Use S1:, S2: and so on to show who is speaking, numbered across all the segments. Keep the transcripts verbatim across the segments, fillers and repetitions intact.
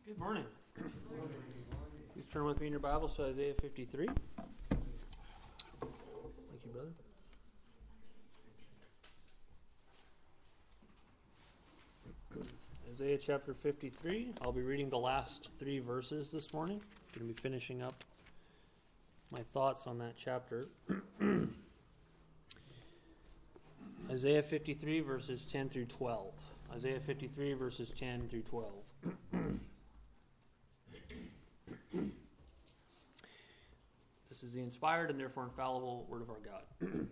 S1: Good morning. Please turn with me in your Bibles to Isaiah fifty-three. Thank you, brother. Isaiah chapter fifty-three. I'll be reading the last three verses this morning. I'm going to be finishing up my thoughts on that chapter. Isaiah fifty-three, verses ten through twelve. Isaiah fifty-three, verses ten through twelve. This is the inspired and therefore infallible word of our God.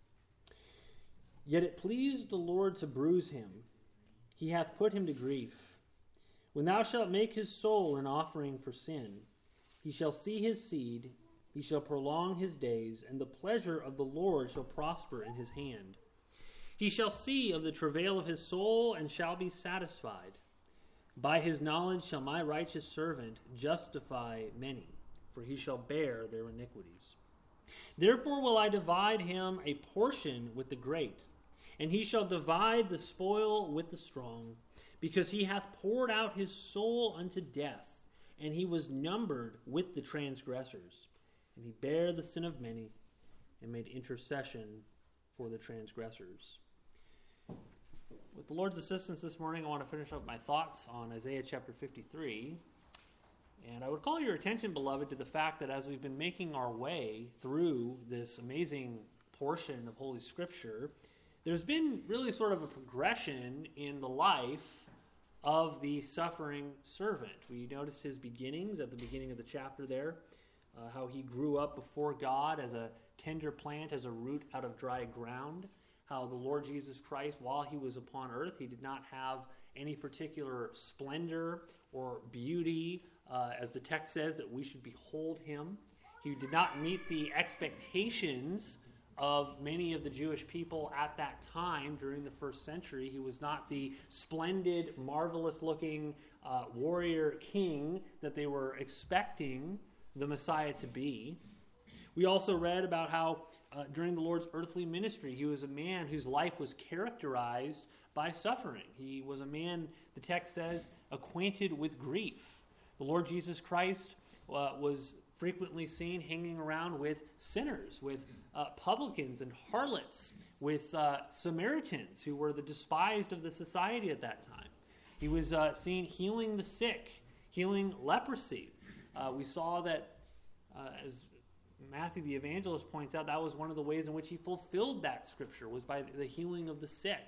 S1: Yet it pleased the Lord to bruise him. He hath put him to grief. When thou shalt make his soul an offering for sin, he shall see his seed, he shall prolong his days, and the pleasure of the Lord shall prosper in his hand. He shall see of the travail of his soul, and shall be satisfied. By his knowledge shall my righteous servant justify many, for he shall bear their iniquities. Therefore will I divide him a portion with the great, and he shall divide the spoil with the strong, because he hath poured out his soul unto death, and he was numbered with the transgressors. And he bare the sin of many, and made intercession for the transgressors. With the Lord's assistance this morning, I want to finish up my thoughts on Isaiah chapter fifty-three. And I would call your attention, beloved, to the fact that as we've been making our way through this amazing portion of Holy Scripture, there's been really sort of a progression in the life of the suffering servant. We noticed his beginnings at the beginning of the chapter there, uh, how he grew up before God as a tender plant, as a root out of dry ground, how the Lord Jesus Christ, while he was upon earth, he did not have any particular splendor or beauty, uh, as the text says, that we should behold him. He did not meet the expectations of many of the Jewish people at that time during the first century. He was not the splendid, marvelous-looking uh, warrior king that they were expecting the Messiah to be. We also read about how uh, during the Lord's earthly ministry, he was a man whose life was characterized by suffering. He was a man, the text says, acquainted with grief. The Lord Jesus Christ uh, was frequently seen hanging around with sinners, with uh, publicans and harlots, with uh, Samaritans, who were the despised of the society at that time. He was uh, seen healing the sick, healing leprosy. Uh, we saw that, uh, as Matthew the evangelist points out, that was one of the ways in which he fulfilled that scripture, was by the healing of the sick.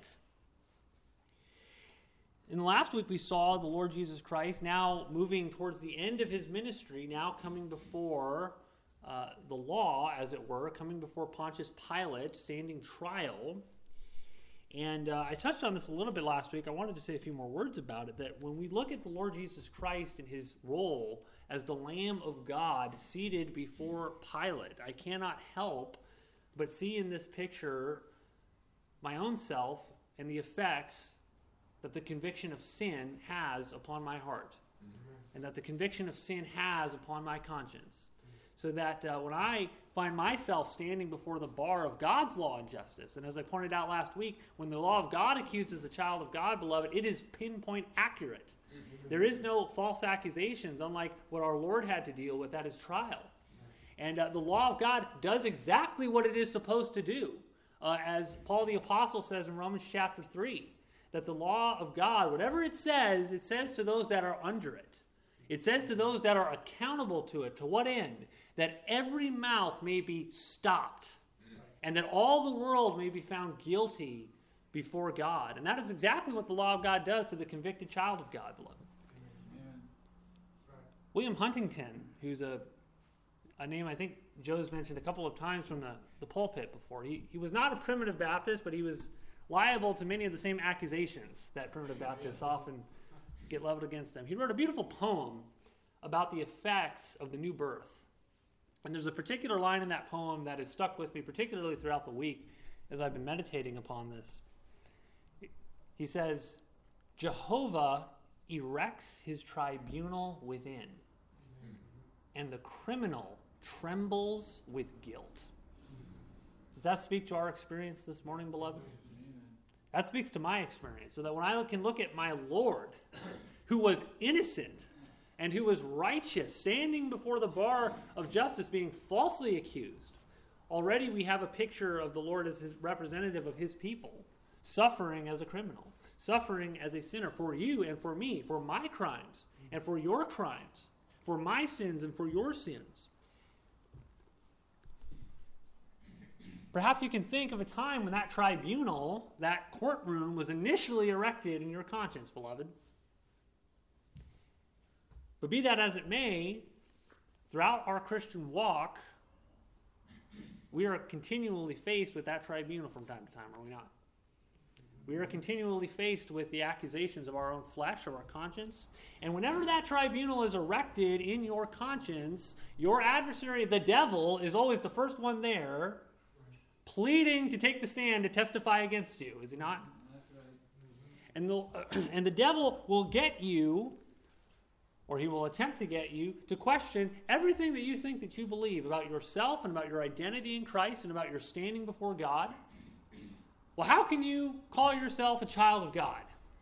S1: In the last week, we saw the Lord Jesus Christ now moving towards the end of his ministry, now coming before uh, the law, as it were, coming before Pontius Pilate, standing trial. And uh, I touched on this a little bit last week. I wanted to say a few more words about it, that when we look at the Lord Jesus Christ and his role as the Lamb of God seated before Pilate, I cannot help but see in this picture my own self and the effects that the conviction of sin has upon my heart, mm-hmm. and that the conviction of sin has upon my conscience. So that uh, when I find myself standing before the bar of God's law and justice, and as I pointed out last week, when the law of God accuses a child of God, beloved, it is pinpoint accurate. Mm-hmm. There is no false accusations, unlike what our Lord had to deal with at his trial. And uh, the law of God does exactly what it is supposed to do. Uh, as Paul the Apostle says in Romans chapter three, that the law of God, whatever it says, it says to those that are under it. It says to those that are accountable to it. To what end? That every mouth may be stopped, and that all the world may be found guilty before God. And that is exactly what the law of God does to the convicted child of God, beloved. Amen. William Huntington, who's a, a name I think Joe's mentioned a couple of times from the, the pulpit before. He, he was not a primitive Baptist, but he was liable to many of the same accusations that primitive Baptists often get leveled against him. He wrote a beautiful poem about the effects of the new birth. And there's a particular line in that poem that has stuck with me, particularly throughout the week as I've been meditating upon this. He says, Jehovah erects his tribunal within, and the criminal trembles with guilt. Does that speak to our experience this morning, beloved? That speaks to my experience, so that when I can look at my Lord, who was innocent, and who was righteous, standing before the bar of justice, being falsely accused. Already we have a picture of the Lord as his representative of his people, suffering as a criminal, suffering as a sinner for you and for me, for my crimes and for your crimes, for my sins and for your sins. Perhaps you can think of a time when that tribunal, that courtroom, was initially erected in your conscience, beloved. But be that as it may, throughout our Christian walk, we are continually faced with that tribunal from time to time, are we not? We are continually faced with the accusations of our own flesh, of our conscience. And whenever that tribunal is erected in your conscience, your adversary, the devil, is always the first one there, pleading to take the stand to testify against you, is he not?
S2: That's right.
S1: And the, and the devil will get you, or he will attempt to get you, to question everything that you think that you believe about yourself and about your identity in Christ and about your standing before God. Well, how can you call yourself a child of God?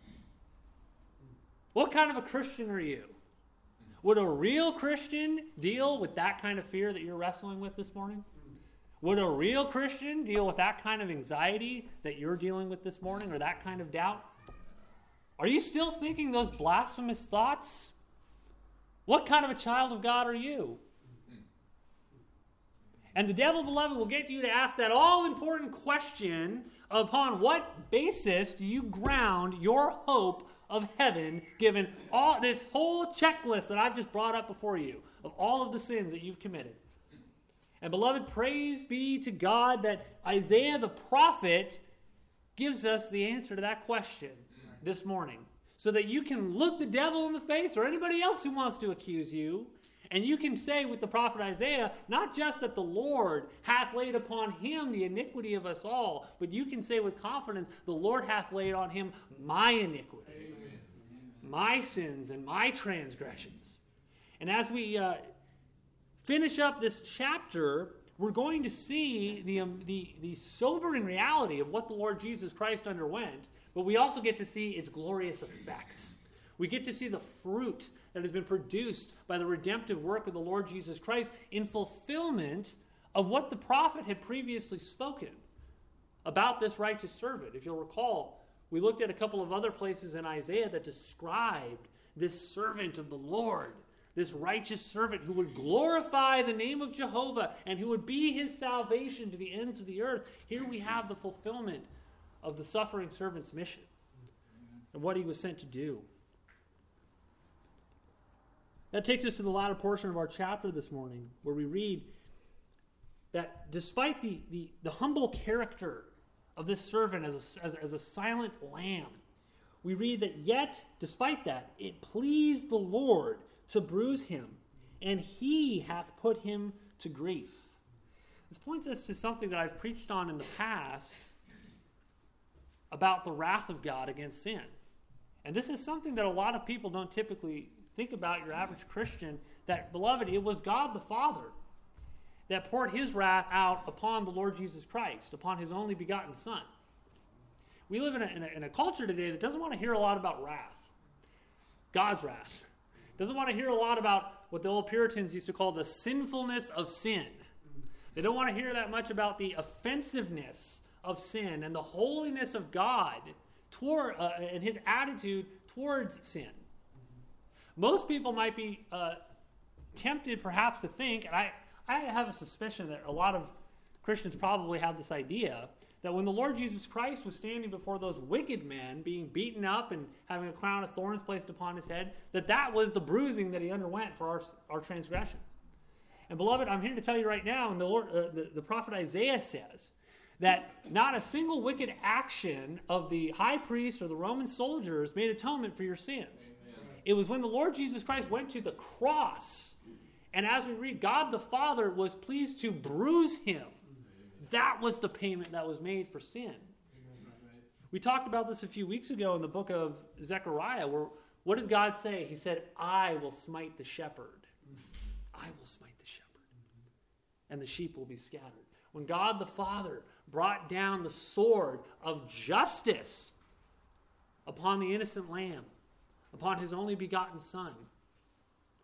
S1: What kind of a Christian are you? Would a real Christian deal with that kind of fear that you're wrestling with this morning? Would a real Christian deal with that kind of anxiety that you're dealing with this morning, or that kind of doubt? Are you still thinking those blasphemous thoughts? What kind of a child of God are you? And the devil, beloved, will get you to ask that all-important question: upon what basis do you ground your hope of heaven, given all this whole checklist that I've just brought up before you of all of the sins that you've committed? And beloved, praise be to God that Isaiah the prophet gives us the answer to that question this morning, so that you can look the devil in the face, or anybody else who wants to accuse you, and you can say with the prophet Isaiah, not just that the Lord hath laid upon him the iniquity of us all, but you can say with confidence, the Lord hath laid on him my iniquity, Amen. My sins and my transgressions. And as we uh, finish up this chapter, we're going to see the, um, the, the sobering reality of what the Lord Jesus Christ underwent, but we also get to see its glorious effects. We get to see the fruit that has been produced by the redemptive work of the Lord Jesus Christ in fulfillment of what the prophet had previously spoken about this righteous servant. If you'll recall, we looked at a couple of other places in Isaiah that described this servant of the Lord, this righteous servant who would glorify the name of Jehovah and who would be his salvation to the ends of the earth. Here we have the fulfillment of the suffering servant's mission and what he was sent to do. That takes us to the latter portion of our chapter this morning, where we read that despite the, the, the humble character of this servant as a, as, as a silent lamb, we read that yet, despite that, it pleased the Lord to bruise him, and he hath put him to grief. This points us to something that I've preached on in the past about the wrath of God against sin. And this is something that a lot of people don't typically think about, your average Christian, that, beloved, it was God the Father that poured his wrath out upon the Lord Jesus Christ, upon his only begotten Son. We live in a, in a, in a culture today that doesn't want to hear a lot about wrath, God's wrath. Doesn't want to hear a lot about what the old Puritans used to call the sinfulness of sin. They don't want to hear that much about the offensiveness of sin and the holiness of God toward uh, and his attitude towards sin. Most people might be uh, tempted perhaps to think, and I, I have a suspicion that a lot of Christians probably have this idea, that when the Lord Jesus Christ was standing before those wicked men, being beaten up and having a crown of thorns placed upon his head, that that was the bruising that he underwent for our, our transgressions. And beloved, I'm here to tell you right now, and the, Lord, uh, the, the prophet Isaiah says, that not a single wicked action of the high priest or the Roman soldiers made atonement for your sins. It was when the Lord Jesus Christ went to the cross, and as we read, God the Father was pleased to bruise him. That was the payment that was made for sin. We talked about this a few weeks ago in the book of Zechariah, where what did God say? He said, I will smite the shepherd. I will smite the shepherd. And the sheep will be scattered. When God the Father brought down the sword of justice upon the innocent lamb, upon his only begotten Son,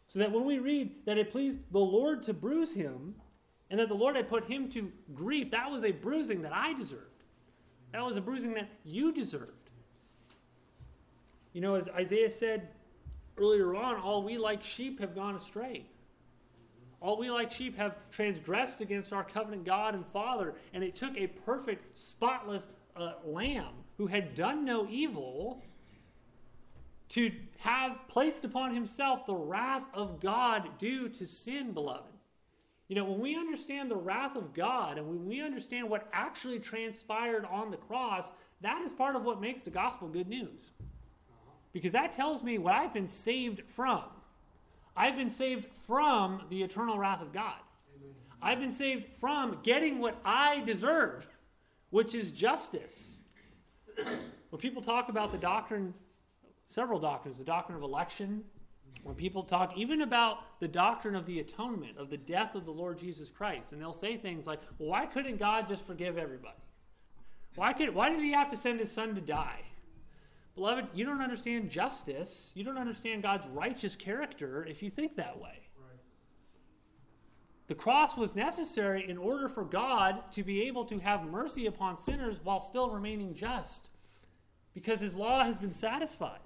S1: So that when we read that it pleased the Lord to bruise him, and that the Lord had put him to grief, that was a bruising that I deserved. That was a bruising that you deserved. You know, as Isaiah said earlier on, all we like sheep have gone astray. All we like sheep have transgressed against our covenant God and Father, and it took a perfect, spotless uh, lamb who had done no evil to have placed upon himself the wrath of God due to sin, beloved. You know, when we understand the wrath of God and when we understand what actually transpired on the cross, that is part of what makes the gospel good news. Because that tells me what I've been saved from. I've been saved from the eternal wrath of God. Amen. I've been saved from getting what I deserve, which is justice. When people talk about the doctrine, several doctrines, the doctrine of election, when people talk even about the doctrine of the atonement, of the death of the Lord Jesus Christ, and they'll say things like, well, why couldn't God just forgive everybody? Why could, why did he have to send his son to die? Beloved, you don't understand justice. You don't understand God's righteous character if you think that way. Right. The cross was necessary in order for God to be able to have mercy upon sinners while still remaining just, because his law has been satisfied.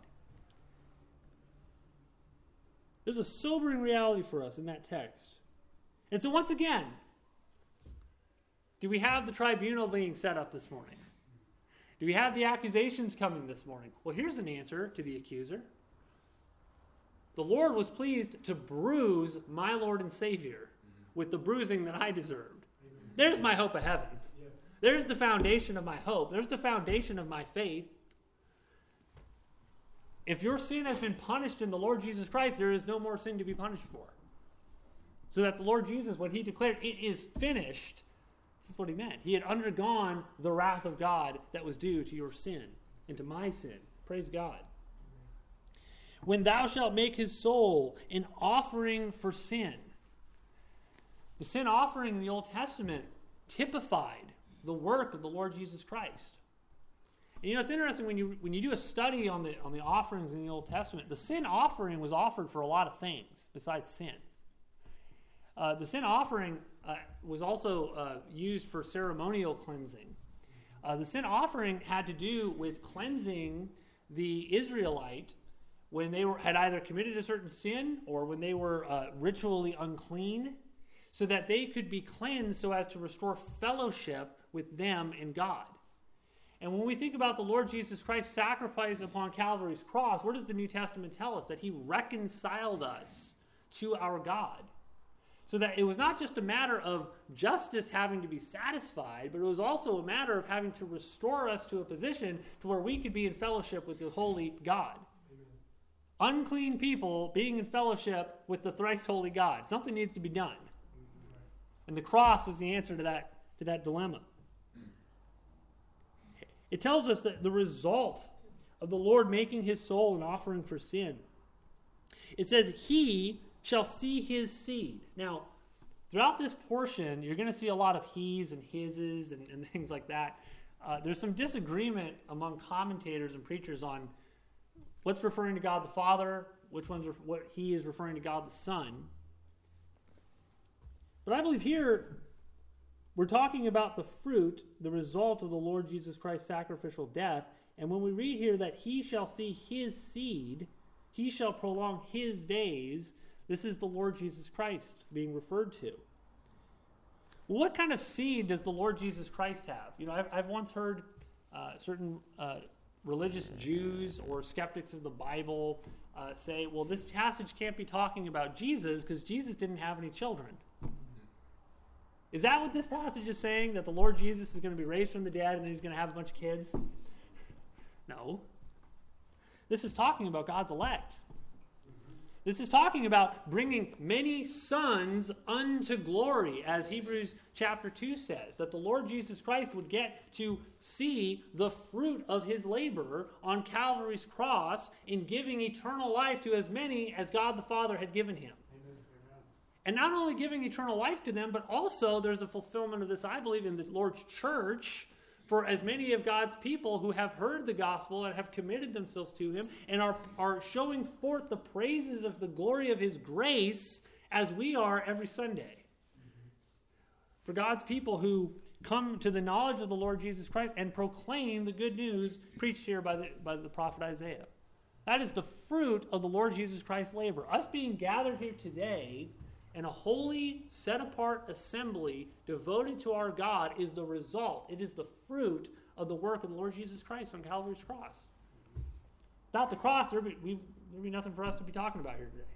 S1: There's a sobering reality for us in that text. And so once again, do we have the tribunal being set up this morning? Do we have the accusations coming this morning? Well, here's an answer to the accuser. The Lord was pleased to bruise my Lord and Savior with the bruising that I deserved. Amen. There's my hope of heaven. Yes. There's the foundation of my hope. There's the foundation of my faith. If your sin has been punished in the Lord Jesus Christ, there is no more sin to be punished for. So that the Lord Jesus, when he declared it is finished, this is what he meant. He had undergone the wrath of God that was due to your sin and to my sin. Praise God. When thou shalt make his soul an offering for sin. The sin offering in the Old Testament typified the work of the Lord Jesus Christ. And you know, it's interesting when you when you do a study on the on the offerings in the Old Testament, the sin offering was offered for a lot of things besides sin. Uh, the sin offering uh, was also uh, used for ceremonial cleansing. Uh, the sin offering had to do with cleansing the Israelite when they were, had either committed a certain sin or when they were uh, ritually unclean, so that they could be cleansed so as to restore fellowship with them and God. And when we think about the Lord Jesus Christ's sacrifice upon Calvary's cross, what does the New Testament tell us? That he reconciled us to our God. So that it was not just a matter of justice having to be satisfied, but it was also a matter of having to restore us to a position to where we could be in fellowship with the holy God. Amen. Unclean people being in fellowship with the thrice holy God. Something needs to be done. And the cross was the answer to that, to that dilemma. It tells us that the result of the Lord making his soul an offering for sin. It says, he shall see his seed. Now, throughout this portion, you're going to see a lot of he's and his's and, and things like that. Uh, there's some disagreement among commentators and preachers on what's referring to God the Father, which one's ref- what he is referring to God the Son. But I believe here we're talking about the fruit, the result of the Lord Jesus Christ's sacrificial death. And when we read here that he shall see his seed, he shall prolong his days, this is the Lord Jesus Christ being referred to. What kind of seed does the Lord Jesus Christ have? You know, I've, I've once heard uh, certain uh, religious Jews or skeptics of the Bible uh, say, well, this passage can't be talking about Jesus because Jesus didn't have any children. Is that what this passage is saying? That the Lord Jesus is going to be raised from the dead and then he's going to have a bunch of kids? No. This is talking about God's elect. This is talking about bringing many sons unto glory, as Hebrews chapter two says, that the Lord Jesus Christ would get to see the fruit of his labor on Calvary's cross in giving eternal life to as many as God the Father had given him. And not only giving eternal life to them, but also there's a fulfillment of this, I believe, in the Lord's church, for as many of God's people who have heard the gospel and have committed themselves to him and are, are showing forth the praises of the glory of his grace as we are every Sunday. For God's people who come to the knowledge of the Lord Jesus Christ and proclaim the good news preached here by the, by the prophet Isaiah. That is the fruit of the Lord Jesus Christ's labor. Us being gathered here today in a holy, set-apart assembly devoted to our God is the result. It is the fruit of the work of the Lord Jesus Christ on Calvary's cross. Without the cross, there would be, we, there would be nothing for us to be talking about here today.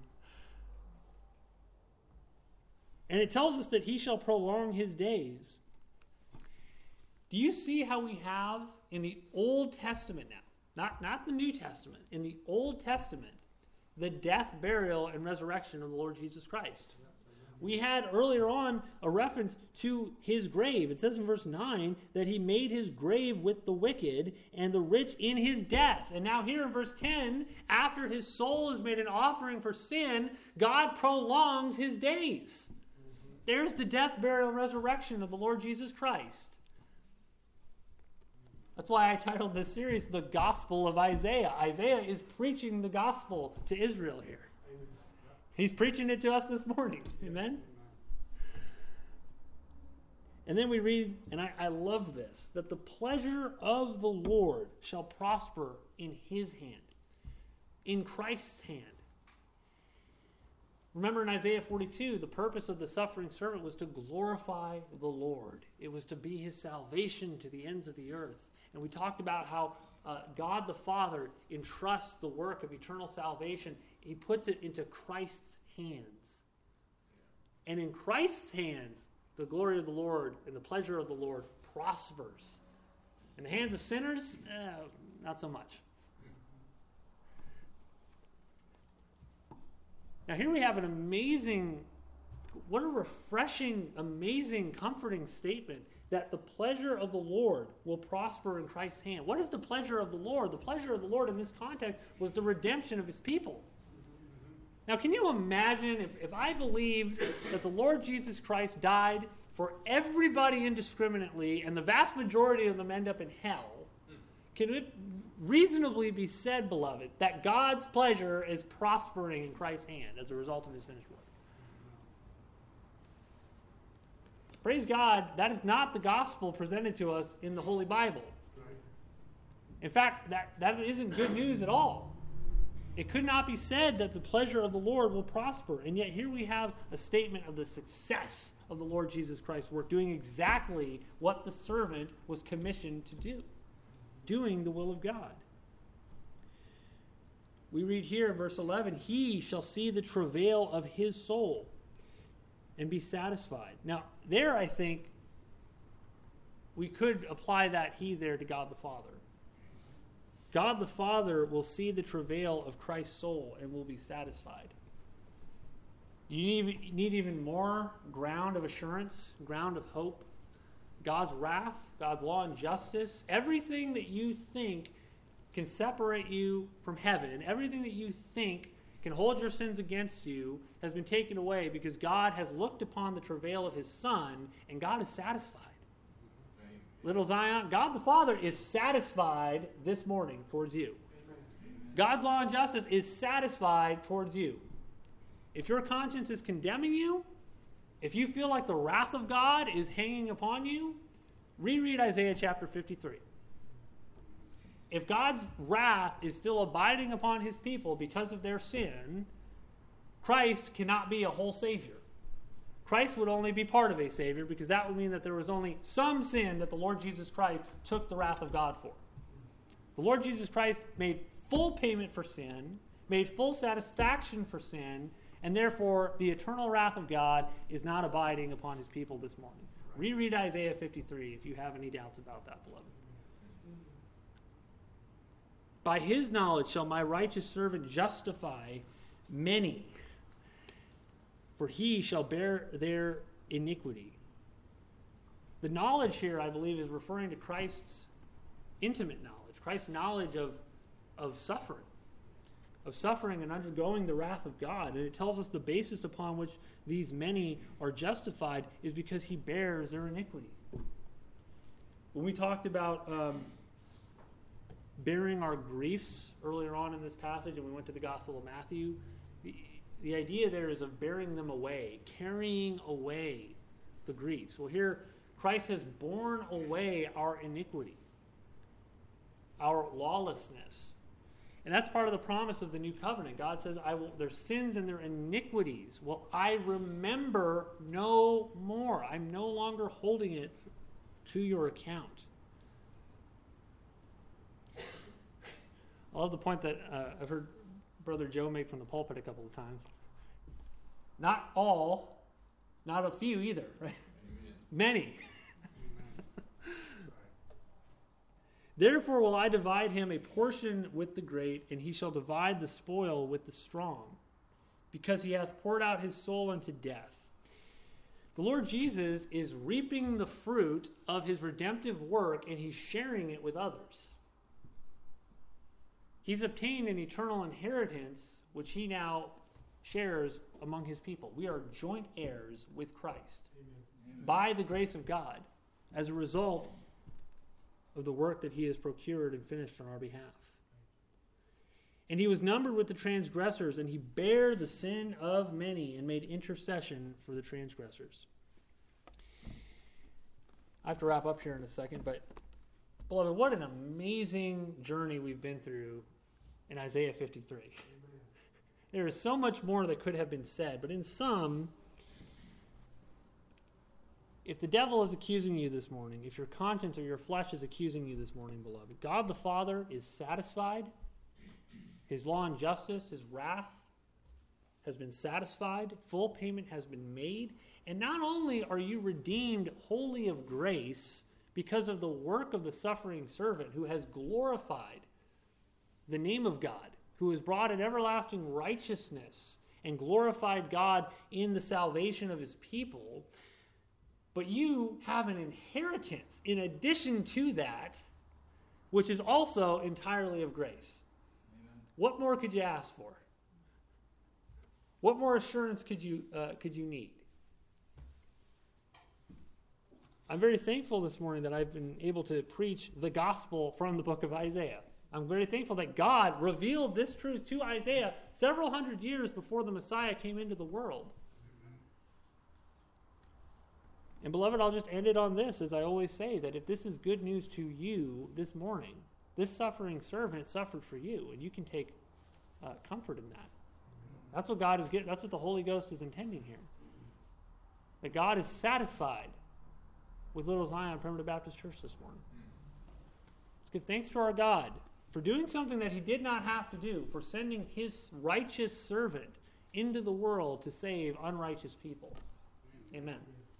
S1: And it tells us that he shall prolong his days. Do you see how we have in the Old Testament now, not, not the New Testament, in the Old Testament, the death, burial, and resurrection of the Lord Jesus Christ? We had earlier on a reference to his grave. It says in verse nine that he made his grave with the wicked and the rich in his death. And now here in verse ten, after his soul is made an offering for sin, God prolongs his days. There's the death, burial, and resurrection of the Lord Jesus Christ. That's why I titled this series, The Gospel of Isaiah. Isaiah is preaching the gospel to Israel here. He's preaching it to us this morning. Amen? And then we read, and I, I love this, that the pleasure of the Lord shall prosper in his hand, in Christ's hand. Remember in Isaiah forty-two, the purpose of the suffering servant was to glorify the Lord. It was to be his salvation to the ends of the earth. And we talked about how uh, God the Father entrusts the work of eternal salvation. He puts it into Christ's hands. And in Christ's hands, the glory of the Lord and the pleasure of the Lord prospers. In the hands of sinners, eh, not so much. Now here we have an amazing, what a refreshing, amazing, comforting statement that the pleasure of the Lord will prosper in Christ's hand. What is the pleasure of the Lord? The pleasure of the Lord in this context was the redemption of his people. Now can you imagine if, if I believed that the Lord Jesus Christ died for everybody indiscriminately and the vast majority of them end up in hell? Can it reasonably be said, beloved, that God's pleasure is prospering in Christ's hand as a result of his finished work? Praise God, that is not the gospel presented to us in the Holy Bible. In fact, that, that isn't good news at all. It could not be said that the pleasure of the Lord will prosper. And yet here we have a statement of the success of the Lord Jesus Christ's work, doing exactly what the servant was commissioned to do. Doing the will of God. We read here in verse eleven, he shall see the travail of his soul and be satisfied. Now, there I think we could apply that he there to God the Father. God the Father will see the travail of Christ's soul and will be satisfied. You need, need even more ground of assurance, ground of hope. God's wrath, God's law and justice, everything that you think can separate you from heaven, everything that you think can hold your sins against you has been taken away because God has looked upon the travail of his Son and God is satisfied. Amen. Little Zion, God the Father is satisfied this morning towards you. Amen. God's law and justice is satisfied towards you. If your conscience is condemning you, if you feel like the wrath of God is hanging upon you, reread Isaiah chapter fifty-three. If God's wrath is still abiding upon his people because of their sin, Christ cannot be a whole Savior. Christ would only be part of a Savior because that would mean that there was only some sin that the Lord Jesus Christ took the wrath of God for. The Lord Jesus Christ made full payment for sin, made full satisfaction for sin, and therefore the eternal wrath of God is not abiding upon his people this morning. Reread Isaiah fifty-three if you have any doubts about that, beloved. By his knowledge shall my righteous servant justify many, for he shall bear their iniquity. The knowledge here, I believe, is referring to Christ's intimate knowledge, Christ's knowledge of, of suffering, of suffering and undergoing the wrath of God. And it tells us the basis upon which these many are justified is because he bears their iniquity. When we talked about um, bearing our griefs earlier on in this passage, and we went to the Gospel of Matthew, the, the idea there is of bearing them away, carrying away the griefs. Well, here, Christ has borne away our iniquity, our lawlessness. And that's part of the promise of the new covenant. God says, I will, their sins and their iniquities will I remember no more. I'm no longer holding it to your account. I love the point that uh, I've heard Brother Joe make from the pulpit a couple of times. Not all, not a few either, right? Amen. Many. Therefore will I divide him a portion with the great, and he shall divide the spoil with the strong, because he hath poured out his soul unto death. The Lord Jesus is reaping the fruit of his redemptive work, and he's sharing it with others. He's obtained an eternal inheritance, which he now shares among his people. We are joint heirs with Christ. Amen. By the grace of God, as a result of the work that he has procured and finished on our behalf. And he was numbered with the transgressors, and he bare the sin of many and made intercession for the transgressors. I have to wrap up here in a second, but beloved, what an amazing journey we've been through in Isaiah fifty-three. Amen. There is so much more that could have been said, but in sum, if the devil is accusing you this morning, if your conscience or your flesh is accusing you this morning, beloved, God the Father is satisfied. His law and justice, his wrath has been satisfied. Full payment has been made. And not only are you redeemed wholly of grace because of the work of the suffering servant who has glorified the name of God, who has brought an everlasting righteousness and glorified God in the salvation of his people, but you have an inheritance in addition to that, which is also entirely of grace. Amen. What more could you ask for? What more assurance could you uh, could you need? I'm very thankful this morning that I've been able to preach the gospel from the book of Isaiah. I'm very thankful that God revealed this truth to Isaiah several hundred years before the Messiah came into the world. And beloved, I'll just end it on this, as I always say, that if this is good news to you this morning, this suffering servant suffered for you, and you can take uh, comfort in that. That's what God is getting. That's what the Holy Ghost is intending here. That God is satisfied with Little Zion Primitive Baptist Church this morning. Let's give thanks to our God for doing something that he did not have to do, for sending his righteous servant into the world to save unrighteous people. Amen.